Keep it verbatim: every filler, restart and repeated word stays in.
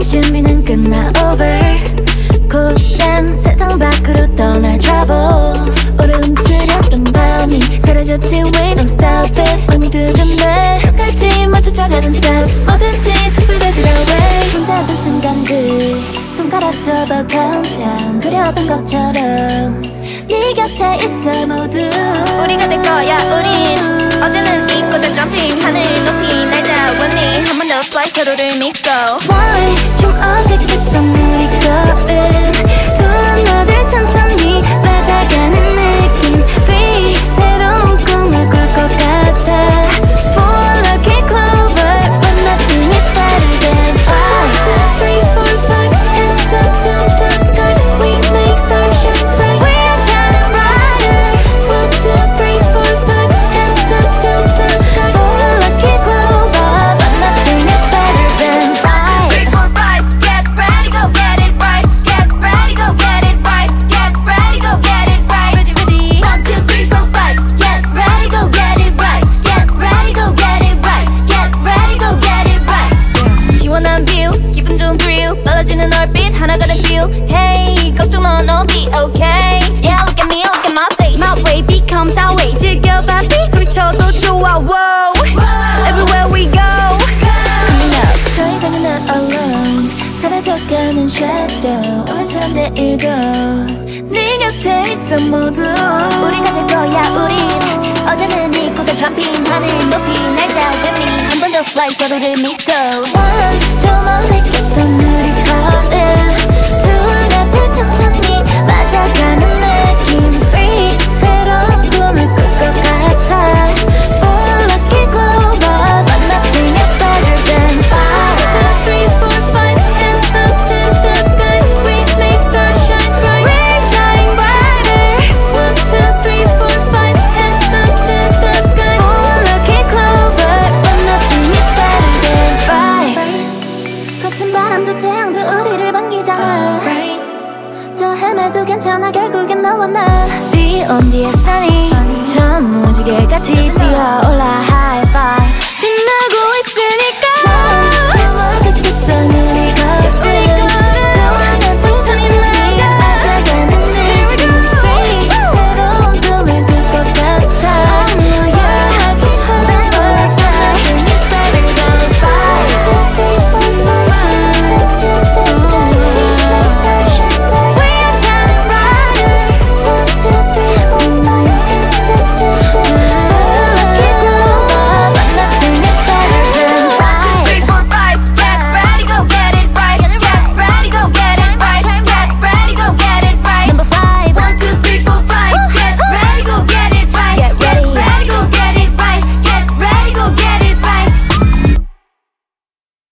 준비는 끝나 over. 곧장 세상 밖으로 떠날 travel. 오래 움츠렸던 밤이 사라졌지 we don't stop it. 마음이 두근대 끝까지 맞춰져가는 step. 뭐든지 특별하지 않아. 혼자던 순간들 손가락 접어 countdown. 그려던 것처럼 네 곁에 있어 모두 우리가 될 거야 우린. 어제는 잊고 다 jumping 하늘 높이 날자 원니 한 번 더 fly 서로를 믿고. Why 좀 어색했던 우리 거음 손아들 천천히 맞아가는 느낌. Three 새로운 꿈을 꿀 것 같아. Four lucky clover but nothing is better than five. One, two, three, four, five hands up to the sky. We make stars shine bright. We are shining brighter. One, two, three, four, five hands up to the sky. Four lucky clover but nothing is better than five. Three, four, five, get ready, go get it right. Get ready, go get it right. Get ready, go get it right. Ready, ready. One, two, three, four, five. Get ready, go get it right. Get ready, go get it right. Get ready, go get it right. 시원한 뷰, 기분 좋은 thrill, 빨라지는 얼빛 하나가 된 feel. Hey, 걱정 마, no be okay. Yeah, look at me, look at my face. My way becomes our way. 즐겨봐 face 소리쳐도 좋아. Whoa. Everywhere we go. Coming up. 더 이상은 not alone. 사라져가는 shadow. 오늘처럼 내일도 네 곁에 있어 모두 우리가 될 거야 우린. 어제는 잊고 다 jumping 하늘 높이 날자 with me 한 번 더 fly 서로를 믿고. One,